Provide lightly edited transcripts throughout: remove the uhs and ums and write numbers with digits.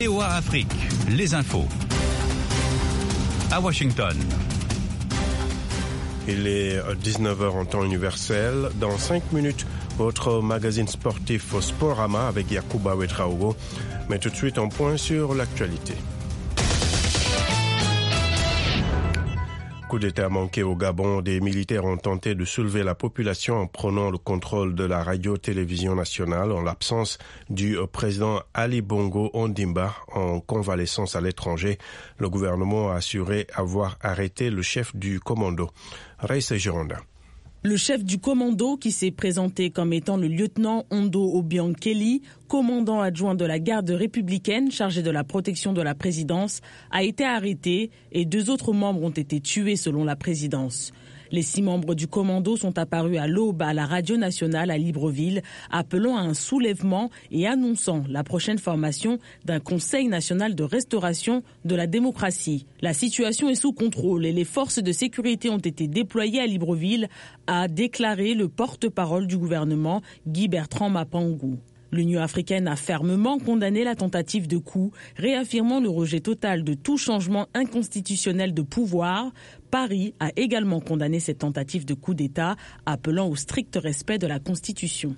VOA Afrique, les infos. À Washington. Il est 19h en temps universel. Dans 5 minutes, votre magazine sportif Sporama avec Yacouba Ouedraogo. Mais tout de suite, un point sur l'actualité. Coup d'État manqué au Gabon, des militaires ont tenté de soulever la population en prenant le contrôle de la radio-télévision nationale en l'absence du président Ali Bongo Ondimba en convalescence à l'étranger. Le gouvernement a assuré avoir arrêté le chef du commando. Raïssa Gironda. Le chef du commando, qui s'est présenté comme étant le lieutenant Ondo Obiang Kelly, commandant adjoint de la garde républicaine chargé de la protection de la présidence, a été arrêté et 2 autres membres ont été tués selon la présidence. Les 6 membres du commando sont apparus à l'aube à la radio nationale à Libreville, appelant à un soulèvement et annonçant la prochaine formation d'un Conseil national de restauration de la démocratie. La situation est sous contrôle et les forces de sécurité ont été déployées à Libreville, a déclaré le porte-parole du gouvernement, Guy Bertrand Mapangou. L'Union africaine a fermement condamné la tentative de coup, réaffirmant le rejet total de tout changement inconstitutionnel de pouvoir. Paris a également condamné cette tentative de coup d'État, appelant au strict respect de la Constitution.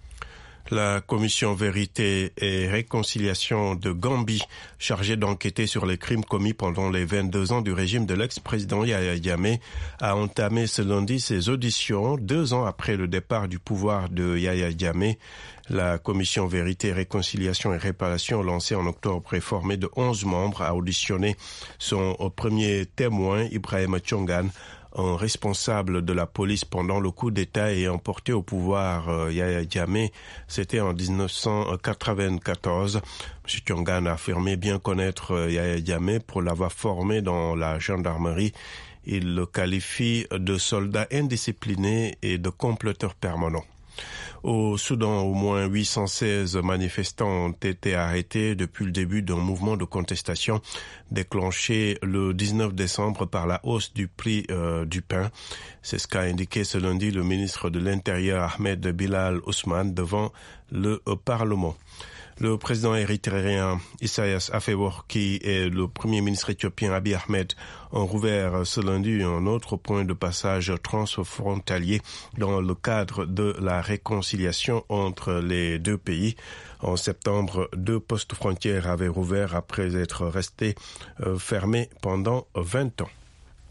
La commission Vérité et Réconciliation de Gambie, chargée d'enquêter sur les crimes commis pendant les 22 ans du régime de l'ex-président Yahya Jammeh, a entamé ce lundi ses auditions 2 ans après le départ du pouvoir de Yahya Jammeh. La commission Vérité, Réconciliation et Réparation, lancée en octobre et formée de 11 membres, a auditionné son premier témoin, Ibrahima Tchongan, un responsable de la police pendant le coup d'État ayant porté au pouvoir Yahya Jammeh. C'était en 1994. M. Tchongan a affirmé bien connaître Yahya Jammeh pour l'avoir formé dans la gendarmerie. Il le qualifie de soldat indiscipliné et de comploteur permanent. Au Soudan, au moins 816 manifestants ont été arrêtés depuis le début d'un mouvement de contestation déclenché le 19 décembre par la hausse du prix du pain. C'est ce qu'a indiqué ce lundi le ministre de l'Intérieur Ahmed Bilal Ousmane devant le Parlement. Le président érythréen Isaias Afewerki et le premier ministre éthiopien Abiy Ahmed ont rouvert ce lundi un autre point de passage transfrontalier dans le cadre de la réconciliation entre les 2 pays. En septembre, 2 postes frontières avaient rouvert après être restés fermés pendant 20 ans.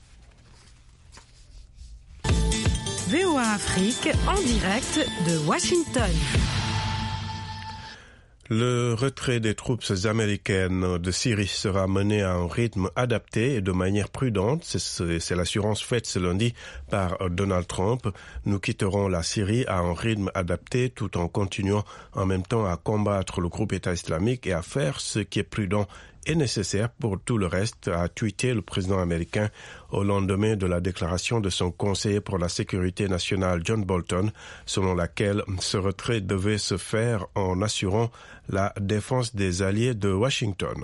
VOA Afrique en direct de Washington. Le retrait des troupes américaines de Syrie sera mené à un rythme adapté et de manière prudente. C'est l'assurance faite ce lundi par Donald Trump. Nous quitterons la Syrie à un rythme adapté tout en continuant en même temps à combattre le groupe État islamique et à faire ce qui est prudent et nécessaire pour tout le reste, a tweeté le président américain au lendemain de la déclaration de son conseiller pour la sécurité nationale John Bolton, selon laquelle ce retrait devait se faire en assurant la défense des alliés de Washington.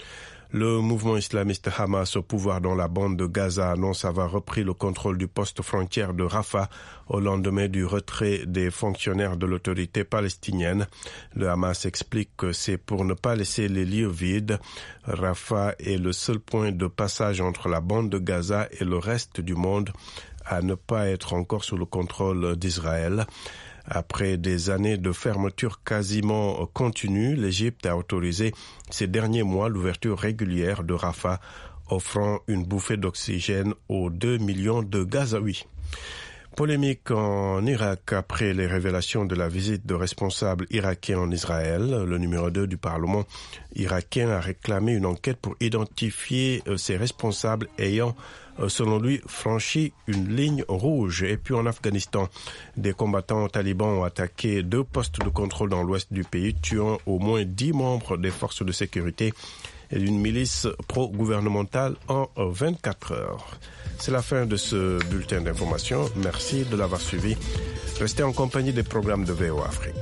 Le mouvement islamiste Hamas au pouvoir dans la bande de Gaza annonce avoir repris le contrôle du poste frontière de Rafah au lendemain du retrait des fonctionnaires de l'autorité palestinienne. Le Hamas explique que c'est pour ne pas laisser les lieux vides. Rafah est le seul point de passage entre la bande de Gaza et le reste du monde à ne pas être encore sous le contrôle d'Israël. Après des années de fermeture quasiment continue, l'Égypte a autorisé ces derniers mois l'ouverture régulière de Rafah, offrant une bouffée d'oxygène aux 2 millions de Gazaouis. Polémique en Irak après les révélations de la visite de responsables irakiens en Israël. Le numéro 2 du Parlement irakien a réclamé une enquête pour identifier ces responsables ayant, selon lui, franchi une ligne rouge. Et puis en Afghanistan, des combattants talibans ont attaqué 2 postes de contrôle dans l'ouest du pays, tuant au moins 10 membres des forces de sécurité et d'une milice pro-gouvernementale en 24 heures. C'est la fin de ce bulletin d'information. Merci de l'avoir suivi. Restez en compagnie des programmes de VOA Afrique.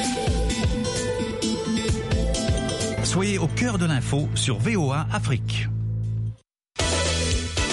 Soyez au cœur de l'info sur VOA Afrique.